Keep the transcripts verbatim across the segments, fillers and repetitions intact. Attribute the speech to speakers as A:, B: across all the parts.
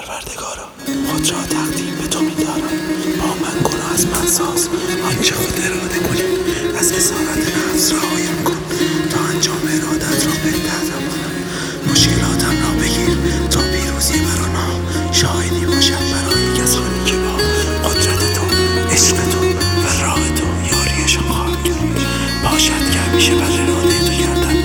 A: پروردگارا خود را تقدیم به تو می‌دارم. با من گناه از من ساز، آنچه خود اراده کنی. از اسارت نفس رهایم کن تا انجام ارادت را بهترم کنم. مشکلاتم را بگیر تا پیروزی بر آنها شاهدی باشد برای کسانی که با قدرت تو، عشق تو و راه تو یاریشان خواهد کرد. باشد که همیشه بر اراده تو گردن.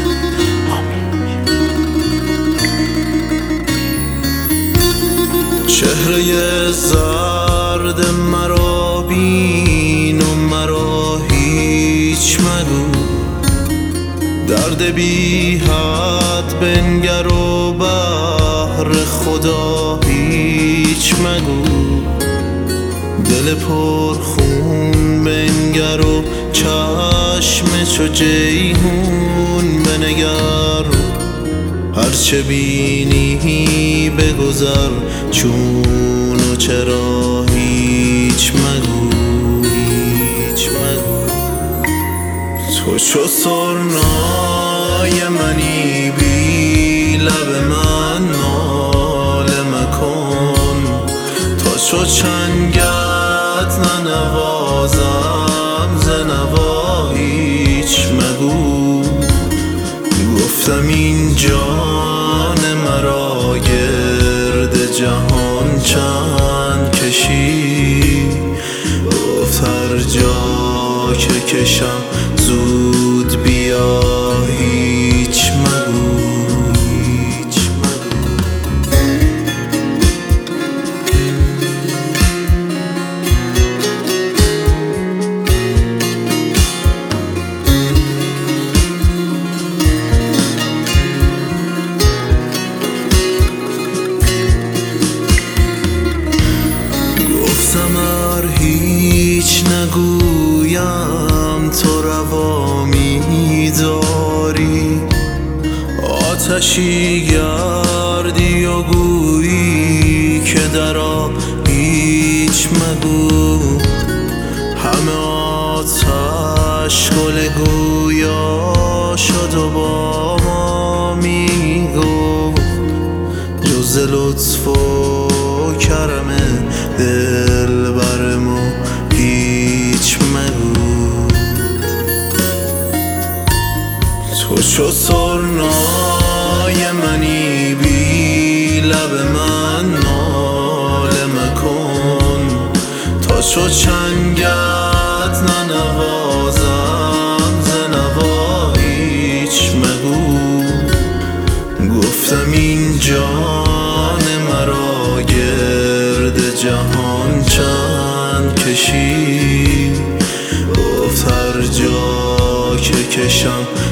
A: چهره زرد مرا بین و مرا هیچ مگو. درد بی حد بنگر و بهر خدا هیچ مگو. دل پر خون بنگر و چشم چو جیحون بنگر. هرچه بینی بگذر چون و چرا هیچ مگو، هیچ مگو. تو چو سرنای منی بی لب من ناله مکن. تا چو چنگت ننوازم ز نوا هیچ مگو. گفتم این جان مرا گرد جهان چند کشی. گفت هر جا که کشم زود بیا هیچ مگو، هیچ مگو. ار هیچ نگویم تو روا می داری. آتشی گردی و گویی که درآ هیچ مگو. همه آتش گل گویا شد و با ما می گفت جز لطف و کرم دل بر ما هیچ مگو. تو چو سرنای منی بی لب من ناله مکن. تا چو چنگت ننوازم ز نوا هیچ مگو. گفتم این جان مرا گرد جهان چند کشی. گفت هر جا که کشم